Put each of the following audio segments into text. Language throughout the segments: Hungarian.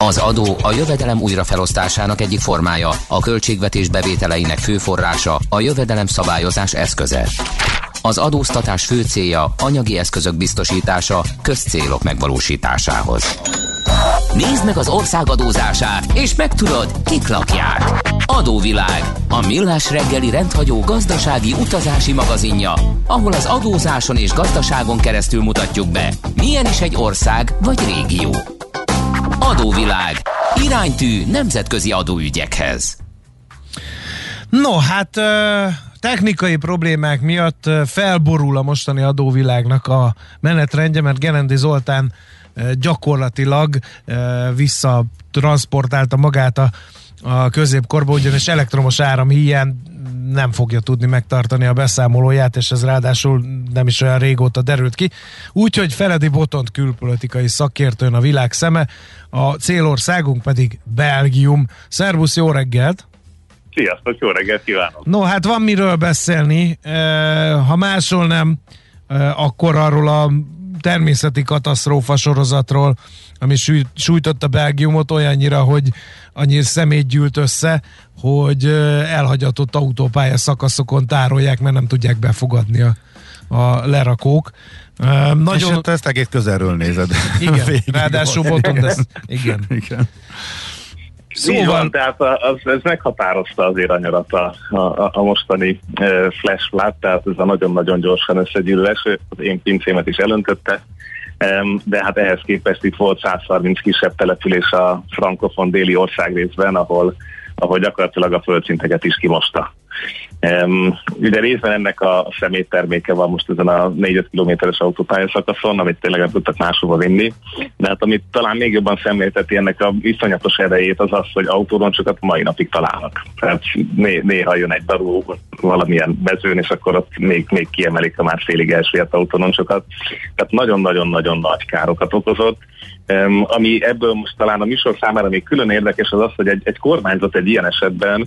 Az adó a jövedelem újrafelosztásának egyik formája, a költségvetés bevételeinek fő forrása, a jövedelem szabályozás eszköze. Az adóztatás fő célja anyagi eszközök biztosítása közcélok megvalósításához. Nézd meg az ország adózását, és megtudod, kik lakják. Adóvilág, a millás reggeli rendhagyó gazdasági utazási magazinja, ahol az adózáson és gazdaságon keresztül mutatjuk be, milyen is egy ország vagy régió. Adóvilág, iránytű nemzetközi adóügyekhez. No, hát technikai problémák miatt felborul a mostani adóvilágnak a menetrendje, mert Gerendi Zoltán gyakorlatilag visszatranszportálta magát a középkorba, ugyanis elektromos áram hiány nem fogja tudni megtartani a beszámolóját, és ez ráadásul nem is olyan régóta derült ki. Úgyhogy Feledi Botont külpolitikai szakértőn a világ szeme, a célországunk pedig Belgium. Szervusz, jó reggelt! Sziasztok, jó reggelt kívánok! No, hát van miről beszélni, ha máshol nem, akkor arról a természeti katasztrófa sorozatról, ami sújtotta Belgiumot olyannyira, hogy annyi szemét gyűlt össze, hogy elhagyatott autópálya szakaszokon tárolják, mert nem tudják befogadni a lerakók. És ezt egész közelről nézed. Igen, ráadásul Botond ezt. Igen. Szóval... Van, tehát ez meghatározta azért a nyarat a mostani flash flood, tehát ez a nagyon-nagyon gyorsan összegyűlő eső, az én pincémet is elöntötte, de hát ehhez képest itt volt 130 kisebb település a frankofon déli országrészben, ahol gyakorlatilag a földszinteket is kimosta. Ugye részben ennek a szemétterméke van most ezen a 4-5 kilométeres autópályaszakaszon, amit tényleg nem tudtak máshova vinni, de hát amit talán még jobban szemlélteti ennek a iszonyatos erejét az az, hogy autóroncsokat mai napig találnak. Tehát néha jön egy darú valamilyen mezőn, és akkor ott még kiemelik a már félig elsüllyedt autóroncsokat. Tehát nagyon-nagyon-nagyon nagy károkat okozott. Ami ebből most talán a műsor számára még külön érdekes az az, hogy egy kormányzat egy ilyen esetben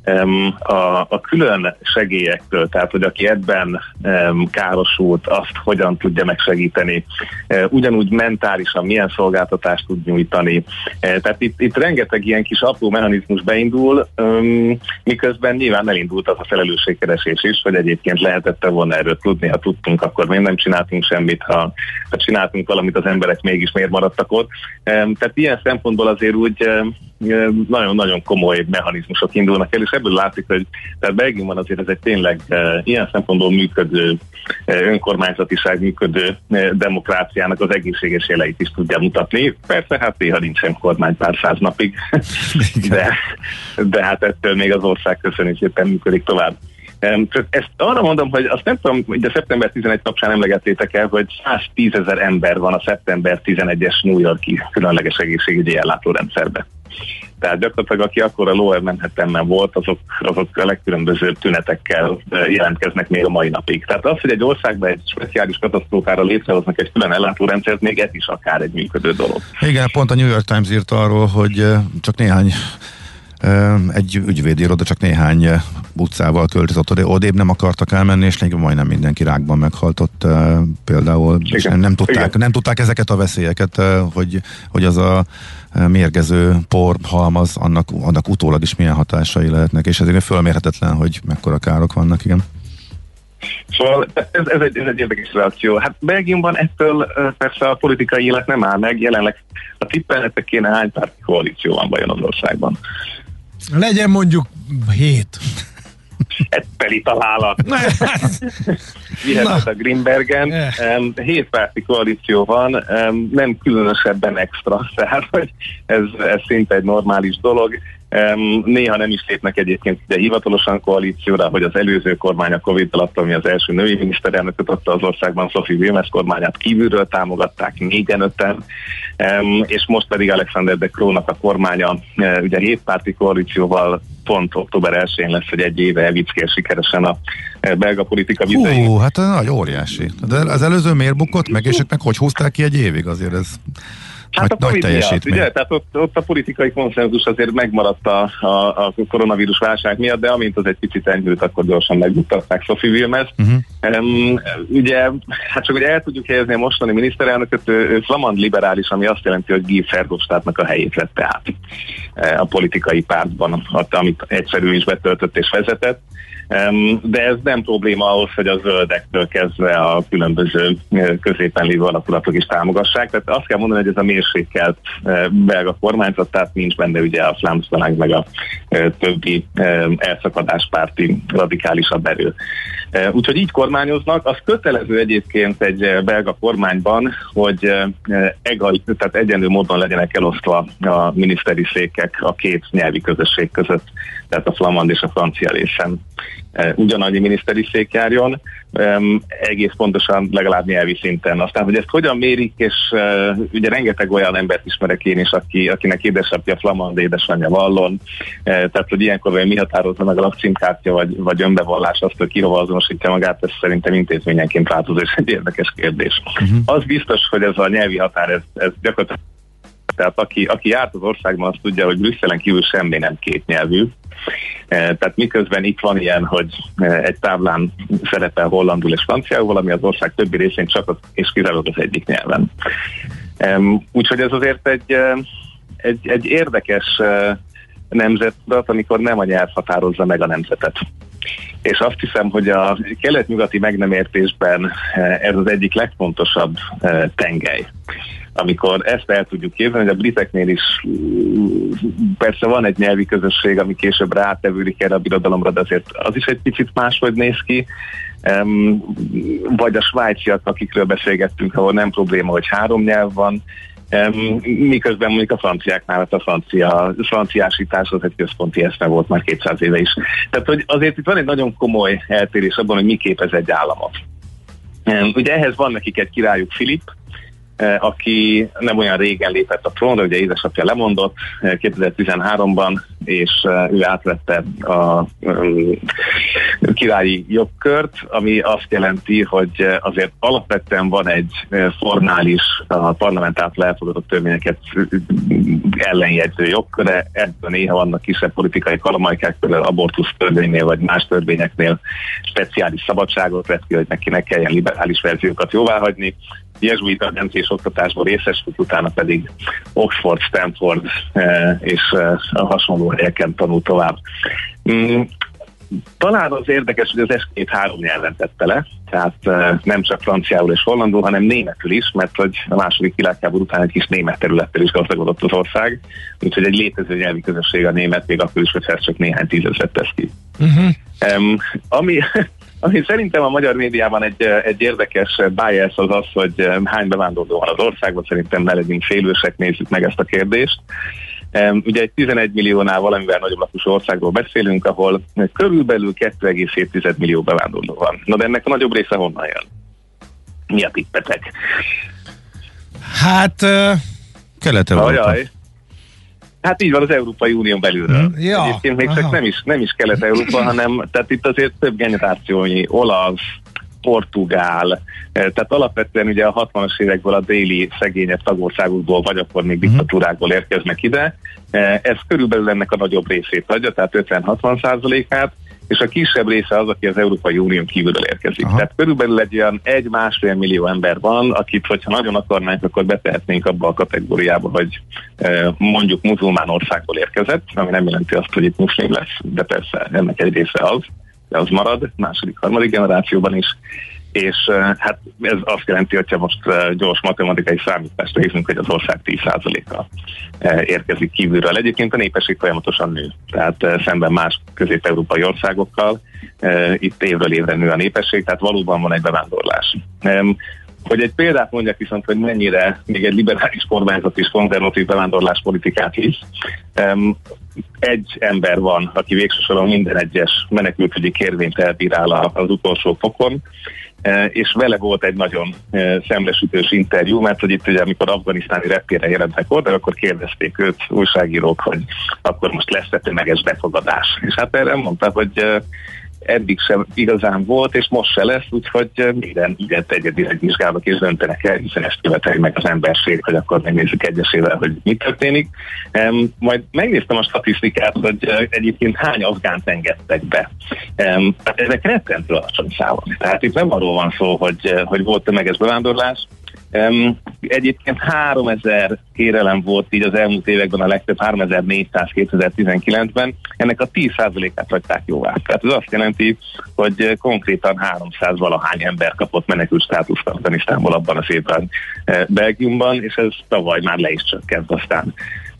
a külön segélyektől, tehát hogy aki ebben károsult, azt hogyan tudja megsegíteni, ugyanúgy mentálisan milyen szolgáltatást tud nyújtani. Tehát itt rengeteg ilyen kis apró mechanizmus beindul, miközben nyilván elindult az a felelősségkeresés is, hogy egyébként lehetette volna erről tudni, ha tudtunk, akkor még nem csináltunk semmit, ha csináltunk valamit, az emberek mégis miért maradtak ott. Tehát ilyen szempontból azért úgy nagyon-nagyon komoly mechanizmusok indulnak el, és ebből látszik, hogy tehát Belgiumban azért ez egy tényleg ilyen szempontból működő önkormányzatiság, működő demokráciának az egészséges jeleit is tudja mutatni. Persze, hát néha nincsen kormány pár száz napig, de hát ettől még az ország köszönésképpen működik tovább. Ezt arra mondom, hogy azt nem tudom, hogy a szeptember 11 kapcsán emlegettétek el, hogy 110 000 ember van a szeptember 11-es New York-i különleges egészségügyi ellátórendszerben. Tehát gyakorlatilag aki akkor a Lower Manhattanben volt, azok a legkülönbözőbb tünetekkel jelentkeznek még a mai napig. Tehát az, hogy egy országban egy speciális katasztrófára létrehoznak egy külön ellátórendszert, még ez is akár egy működő dolog. Igen, pont a New York Times írta arról, hogy csak egy ügyvédiroda csak néhány utcával költözött odébb, nem akartak elmenni, és majdnem mindenki rákban meghaltott például. És nem tudták ezeket a veszélyeket, hogy az a mérgező porhalmaz, annak utólag is milyen hatásai lehetnek, és ezért fölmérhetetlen, hogy mekkora károk vannak, igen. Szóval ez egy érdekes reakció. Hát Belgiumban ettől persze a politikai élet nem áll meg, jelenleg a tippelnetek kéne hány párti koalíció van vajon az országban. Legyen mondjuk 7. Egy teli találat. Vihetett a Greenbergen. 7 párti koalíció van, nem különösebben extra, tehát hogy ez szinte egy normális dolog. Néha nem is lépnek egyébként ugye hivatalosan koalícióra, hogy az előző kormány a Covid alatt, ami az első női miniszterelnököt adta az országban, Sophie Wilmès kormányát kívülről támogatták 4-5-en, és most pedig Alexander De Croo-nak a kormánya ugye 7 párti koalícióval pont október 1-én lesz, hogy egy éve vickél sikeresen a belga politika vizein. Hát nagy óriási. De az előző miért bukott meg, és ők meg hogy húzták ki egy évig azért ez... Hát a Covid miatt, ugye? Tehát ott a politikai konszenzus azért megmaradt a koronavírus válság miatt, de amint az egy picit enyhült, akkor gyorsan megbuktatták Sophie Wilmest. Ugye, hát csak hogy el tudjuk helyezni a mostani miniszterelnököt, ő flamand liberális, ami azt jelenti, hogy Guy Verhofstadtnak a helyét vette át a politikai pártban, amit egyszerű is betöltött és vezetett. De ez nem probléma ahhoz, hogy a zöldektől kezdve a különböző középen lévő alakulatok is támogassák. Tehát azt kell mondani, hogy ez a mérsékelt belga kormányzat, tehát nincs benne ugye a Vlaams Belang meg a többi elszakadáspárti radikálisabb erő. Úgyhogy így kormányoznak. Az kötelező egyébként egy belga kormányban, hogy tehát egyenlő módon legyenek elosztva a miniszteri székek a két nyelvi közösség között, tehát a flamand és a francia részen ugyanannyi miniszteri szék járjon, egész pontosan legalább nyelvi szinten. Aztán, hogy ezt hogyan mérik, és ugye rengeteg olyan embert ismerek én is, akinek édesapja flamand, édesanyja vallon, tehát, hogy ilyenkor mi határozza meg a lakcímkártya, vagy önbevallás azt, hogy ki hova azonosítja magát, ez szerintem intézményenként változó, és egy érdekes kérdés. Az biztos, hogy ez a nyelvi határ, ez gyakorlatilag, tehát aki járt az országban, azt tudja, hogy Brüsszelen kívül semmi nem kétnyelvű. Tehát miközben itt van ilyen, hogy egy táblán szerepel hollandul és franciául, valami az ország többi részén csak és kizárólag az egyik nyelven. Úgyhogy ez azért egy érdekes nemzettudat, amikor nem a nyelv határozza meg a nemzetet. És azt hiszem, hogy a kelet-nyugati meg nem értésben ez az egyik legfontosabb tengely. Amikor ezt el tudjuk képzelni, hogy a briteknél is persze van egy nyelvi közösség, ami később rátevődik erre a birodalomra, de azért az is egy picit máshogy néz ki. Vagy a svájciak, akikről beszélgettünk, ahol nem probléma, hogy 3 nyelv van, miközben mondjuk a franciáknál a franciásítás az egy központi eszme volt már 200 éve is. Tehát, hogy azért itt van egy nagyon komoly eltérés abban, hogy mi képez egy államot. Ugye ehhez van nekik egy királyuk, Filip, aki nem olyan régen lépett a trónra, ugye édesapja lemondott 2013-ban, és ő átvette a királyi jogkört, ami azt jelenti, hogy azért alapvetően van egy formális, a parlament által elfogadott törvényeket ellenjegyző jogköre, ebből néha vannak kisebb politikai kalamajkák, például abortusz törvénynél, vagy más törvényeknél speciális szabadságot vett ki, hogy neki ne kelljen liberális verziókat jóváhagyni. Jezsuita és oktatásból részesült, utána pedig Oxford, Stanford és a hasonló helyeken tanult tovább. Talán az érdekes, hogy az eskét 3 nyelven tette le, tehát nem csak franciául és hollandul, hanem németül is, mert hogy a második világháború után egy kis német területtel is gazdagodott az ország, úgyhogy egy létező nyelvi közösség a német, még akkor is, hogy ez csak néhány tízezret tesz ki. Ami szerintem a magyar médiában egy érdekes bias az, hogy hány bevándorló van az országban, szerintem ne legyünk félősek, nézzük meg ezt a kérdést. Ugye egy 11 milliónál valamivel nagyobb lakosú országról beszélünk, ahol körülbelül 2,7 millió bevándorló van. Na de ennek a nagyobb része honnan jön? Mi a tippetek? Hát... Kelet-Európa. Hát így van, az Európai Unión belülről. Ja, egyébként még csak nem is Kelet-Európa, hanem tehát itt azért több generációnyi olasz, portugál, tehát alapvetően ugye a 60-as évekből a déli szegényebb tagországokból, vagy akkor még diktatúrákból érkeznek ide. Ez körülbelül ennek a nagyobb részét adja, tehát 50-60%-át, és a kisebb része az, aki az Európai Unión kívülről érkezik. Aha. Tehát körülbelül egy olyan 1-1,5 millió ember van, akit, hogyha nagyon akarnánk, akkor betehetnénk abba a kategóriába, hogy mondjuk muzulmán országból érkezett, ami nem jelenti azt, hogy itt muszlim lesz, de persze ennek egy része az, de az marad, második, harmadik generációban is. És hát ez azt jelenti, hogyha most gyors matematikai számítást végzünk, hogy az ország 10%-a érkezik kívülről. Egyébként a népesség folyamatosan nő, tehát szemben más közép-európai országokkal itt évről évre nő a népesség, tehát valóban van egy bevándorlás. Hogy egy példát mondjak viszont, hogy mennyire még egy liberális kormányzat is konzervatív bevándorláspolitikát hisz. Egy ember van, aki végső soron minden egyes menekültügyi kérvényt elbírál az utolsó fokon, és vele volt egy nagyon szemlesütős interjú, mert hogy itt ugye, amikor afganisztáni reptére jelentek oda, akkor kérdezték őt újságírók, hogy akkor most lesz-e tömeges befogadás. És hát erre mondta, hogy eddig sem igazán volt, és most se lesz, úgyhogy mindent egyedileg vizsgálnak és döntenek el, hiszen ezt követeli meg az emberség, hogy akkor megnézzük egyesével, hogy mi történik. Majd megnéztem a statisztikát, hogy egyébként hány afgánt engedtek be. Ezek rettentő alacsony számok. Tehát itt nem arról van szó, hogy volt tömeges bevándorlás. Egyébként 3000 kérelem volt így az elmúlt években, a legtöbb 3400 2019-ben, ennek a 10%-át hagyták jóvá. Tehát ez azt jelenti, hogy konkrétan 300 valahány ember kapott menekült státuszt Afganisztánból abban az évben Belgiumban, és ez tavaly már le is csökkent aztán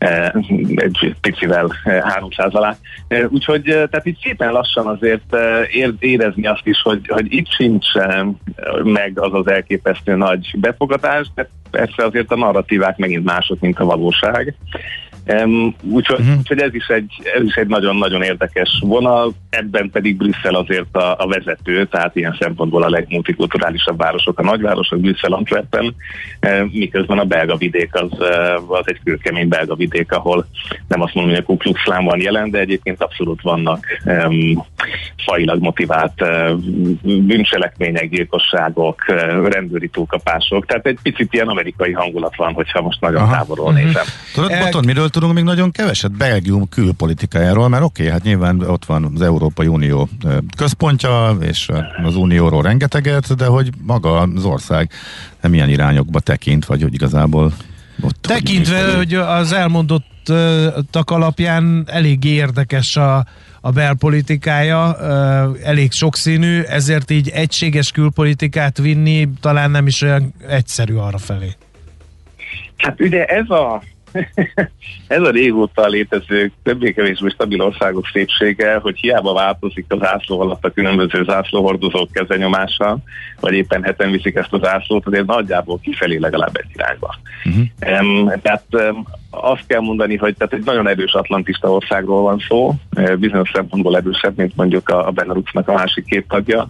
egy picivel 300 alá. Úgyhogy tehát itt szépen lassan azért érezni azt is, hogy itt sincs meg az az elképesztő nagy befogadás, de persze azért a narratívák megint mások, mint a valóság. Úgyhogy ez is egy nagyon-nagyon érdekes vonal, ebben pedig Brüsszel azért a vezető, tehát ilyen szempontból a legmultikulturálisabb városok, a nagyvárosok, Brüsszel, Antwerpen, miközben a belga vidék az egy kőkemény belga vidék, ahol nem azt mondom, hogy a Ku Klux Klan van jelen, de egyébként abszolút vannak fajilag motivált bűncselekmények, gyilkosságok, rendőri túlkapások, tehát egy picit ilyen amerikai hangulat van, hogyha most nagyon távolról nézem. Tudod, miről tudunk még nagyon keveset? Belgium külpolitikájáról, mert hát nyilván ott van az Európai Unió központja, és az Unióról rengeteget, de hogy maga az ország nem ilyen irányokba tekint, vagy hogy igazából ott... Tekintve, hogy az elmondottak alapján elég érdekes a belpolitikája, elég sokszínű, ezért így egységes külpolitikát vinni talán nem is olyan egyszerű arrafelé. Hát ugye ez a régóta létező, többé-kevésbé stabil országok szépsége, hogy hiába változik az zászló alatt a különböző zászlóhordozók kezenyomása, vagy éppen heten viszik ezt a zászlót, azért nagyjából kifelé legalább egy irányba. Tehát azt kell mondani, hogy tehát egy nagyon erős atlantista országról van szó, bizonyos szempontból erősebb, mint mondjuk a Beneluxnak a másik két tagja.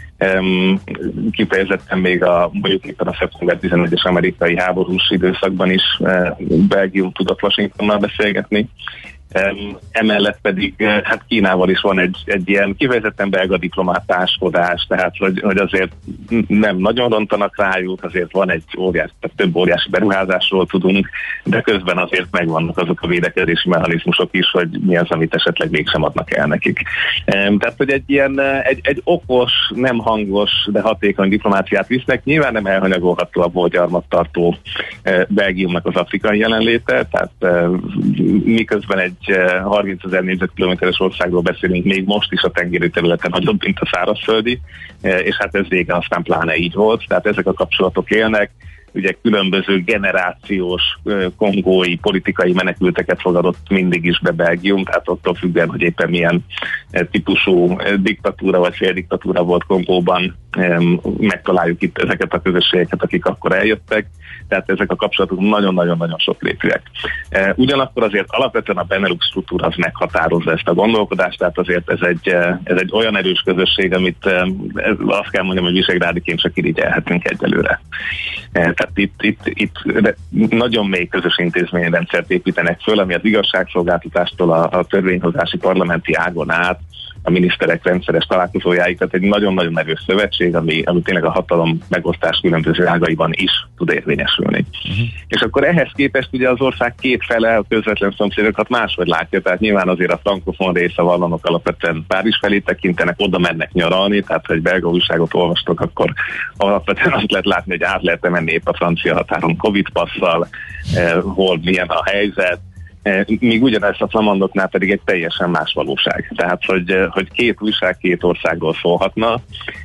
Kifejezetten még mondjuk éppen a szeptember 11-es amerikai háborús időszakban is Belgium tudott Washingtonnal beszélgetni. Emellett pedig hát Kínával is van egy ilyen kifejezetten belga diplomátáskodás, tehát hogy azért nem nagyon rontanak rájuk, azért van egy óriási, több óriási beruházásról tudunk, de közben azért megvannak azok a védekezési mechanizmusok is, hogy mi az, amit esetleg mégsem adnak el nekik. Tehát, hogy egy ilyen egy okos, nem hangos, de hatékony diplomáciát visznek, nyilván nem elhanyagolható a gyarmattartó Belgiumnak az afrikai jelenléte, tehát miközben egy 30 000 négyzetkilométeres országról beszélünk még most is a tengeri területen nagyobb, mint a szárazföldi, és hát ez régen aztán pláne így volt, tehát ezek a kapcsolatok élnek, ugye különböző generációs kongói politikai menekülteket fogadott mindig is be Belgium, tehát attól függően, hogy éppen milyen típusú diktatúra vagy féldiktatúra volt Kongóban, megtaláljuk itt ezeket a közösségeket, akik akkor eljöttek, tehát ezek a kapcsolatok nagyon-nagyon-nagyon sok lépőek. Ugyanakkor azért alapvetően a Benelux struktúra az meghatározza ezt a gondolkodást, tehát azért ez egy olyan erős közösség, amit azt kell mondjam, hogy visegrádiként csak irigyelhetünk egyelőre. Tehát itt nagyon mély közös intézményrendszert építenek föl, ami az igazságszolgáltatástól a törvényhozási parlamenti ágon át a miniszterek rendszeres találkozójáig, tehát egy nagyon-nagyon erős szövetség, ami tényleg a hatalom megosztás különböző ágaiban is tud érvényesülni. És akkor ehhez képest ugye az ország két fele, a közvetlen szomszédokat máshogy látja, tehát nyilván azért a frankofon része vallanok alapvetően Párizs felé tekintenek, oda mennek nyaralni, tehát ha egy belga újságot olvastok, akkor alapvetően azt lehet látni, hogy át lehet menni épp a francia határon Covid-passzal, hol milyen a helyzet, míg ugyanezt a flamandoknál pedig egy teljesen más valóság. Tehát, hogy két újság két országról szólhatna.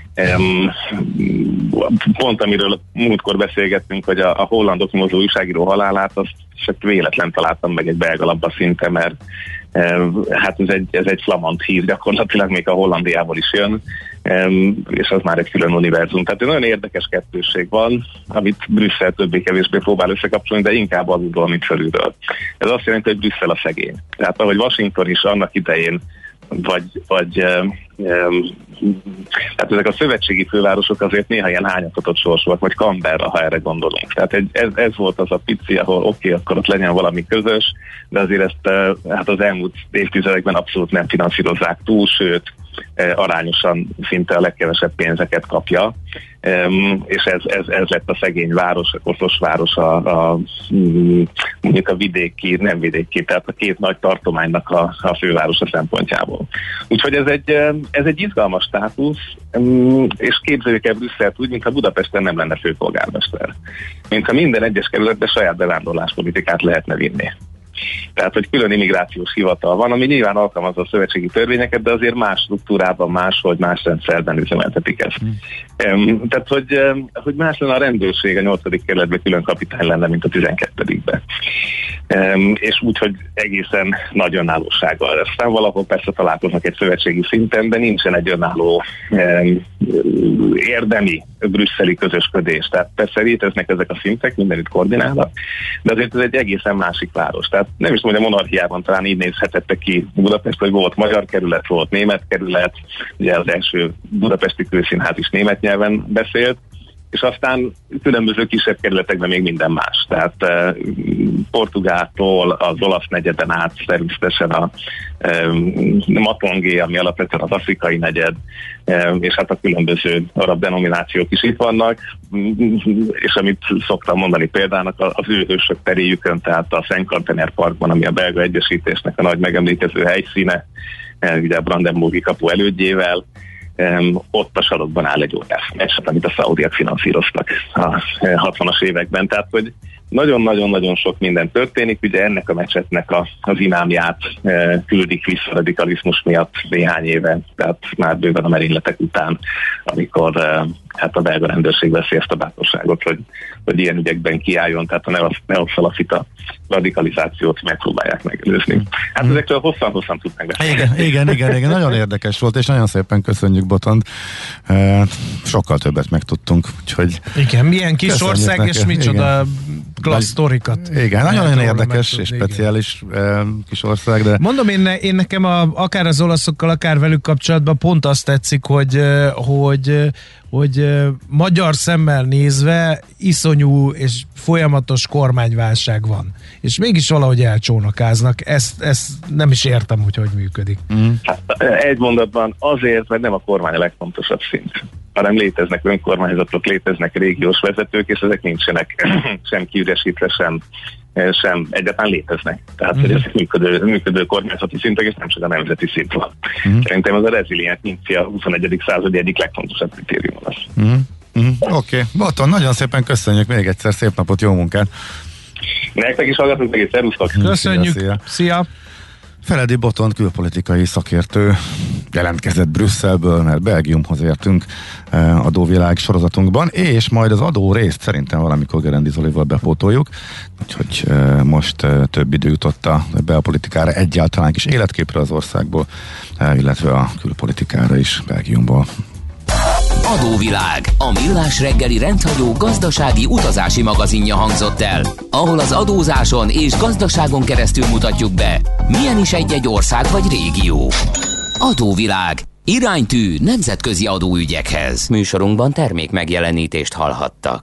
Pont amiről múltkor beszélgettünk, hogy a hollandok nyomozó újságíró halálát, azt csak véletlen találtam meg egy belga labba szinte, mert hát ez egy flamand hír, gyakorlatilag még a Hollandiából is jön, és az már egy külön univerzum. Tehát egy nagyon érdekes kettősség van, amit Brüsszel többé-kevésbé próbál összekapcsolni, de inkább alulról, mint felülről. Ez azt jelenti, hogy Brüsszel a szegény. Tehát ahogy Washington is annak idején tehát ezek a szövetségi fővárosok azért néha ilyen hányatatott sorsúak, vagy Canberra, ha erre gondolunk. Tehát ez volt az a pici, ahol oké, akkor ott legyen valami közös, de azért ezt hát az elmúlt évtizedekben abszolút nem finanszírozzák túl, sőt, arányosan szinte a legkevesebb pénzeket kapja, és ez lett a szegény város, a koszos város, mondjuk a vidéki, nem vidéki, tehát a két nagy tartománynak a fővárosa szempontjából. Úgyhogy ez egy izgalmas státusz, és képzeljük el Brüsszelt úgy, mintha Budapesten nem lenne főpolgármester. Mintha minden egyes kerületben saját bevándorláspolitikát lehetne vinni. Tehát, hogy külön immigrációs hivatal van, ami nyilván alkalmazza a szövetségi törvényeket, de azért más struktúrában, máshogy, más rendszerben üzemeltetik ezt. Tehát, hogy más lenne a rendőrség a 8. kerületben külön kapitány lenne, mint a 12-ben. És úgy, hogy egészen nagy önállósággal. Aztán valahol persze találkoznak egy szövetségi szinten, de nincsen egy önálló érdemi brüsszeli közösködés. Tehát persze léteznek ezek a szintek, mindenütt koordinálnak, de azért ez egy egészen másik város. Tehát nem is mondja, a monarchiában talán így nézhetette ki Budapest, hogy volt magyar kerület, volt német kerület, ugye az első budapesti kőszínház is német nyelven beszélt, és aztán különböző kisebb kerületekben még minden más. Tehát Portugáltól az olasz negyeden át természetesen a Matongé, ami alapvetően az afrikai negyed, és hát a különböző arab denominációk is itt vannak, és amit szoktam mondani példának, az ő hősök teréjükön, tehát a Szent-Kantener Parkban, ami a belga egyesítésnek a nagy megemlékező helyszíne, ugye a Brandenburgi kapu elődjével, ott a sarokban áll egy óriás meccset, amit a szaudiak finanszíroztak a 60-as években. Tehát, hogy nagyon-nagyon-nagyon sok minden történik, ugye ennek a mecsetnek az imámját küldik vissza radikalizmus miatt néhány éve, tehát már bőven a merényletek után, amikor hát a belga rendőrség veszi ezt a bátorságot, hogy ilyen ügyekben kiálljon, tehát a neoszalafita radikalizációt megpróbálják megelőzni. Hát ezekről hosszan tudnánk beszélni. Igen, nagyon érdekes volt, és nagyon szépen köszönjük, Botond. Sokkal többet megtudtunk, úgyhogy... Igen, milyen kis ország, neki. És micsoda klassz sztorikat. Igen, nagyon érdekes és speciális kis ország, de... Mondom, én nekem akár az olaszokkal, akár velük kapcsolatban pont azt tetszik, hogy magyar szemmel nézve iszonyú és folyamatos kormányválság van. És mégis valahogy elcsónakáznak. Ezt nem is értem, hogy működik. Hát, egy mondatban azért, mert nem a kormány a legfontosabb szint, hanem léteznek önkormányzatok, léteznek régiós vezetők, és ezek nincsenek sem kiüresítve, sem egyáltalán léteznek. Tehát, hogy ezek működő kormányzati szintek, és nem csak a nemzeti szint van. Szerintem ez a reziliencia a 21. századi egyik legfontosabb kritérium lesz. Oké. Botond, nagyon szépen köszönjük még egyszer, szép napot, jó munkát! Nektek is hallgatunk, meg egy szervusztok! Köszönjük! Szia! Feledi Botond külpolitikai szakértő jelentkezett Brüsszelből, mert Belgiumhoz értünk adóvilág sorozatunkban, és majd az adó részt szerintem valamikor Gerendi Zolival bepótoljuk, úgyhogy most több idő jutott a belpolitikára, egyáltalán kis életképre az országból, illetve a külpolitikára is Belgiumból. Adóvilág, a millás reggeli rendhagyó gazdasági utazási magazinja hangzott el, ahol az adózáson és gazdaságon keresztül mutatjuk be, milyen is egy-egy ország vagy régió. Adóvilág, iránytű nemzetközi adóügyekhez. Műsorunkban termék megjelenítést hallhattak.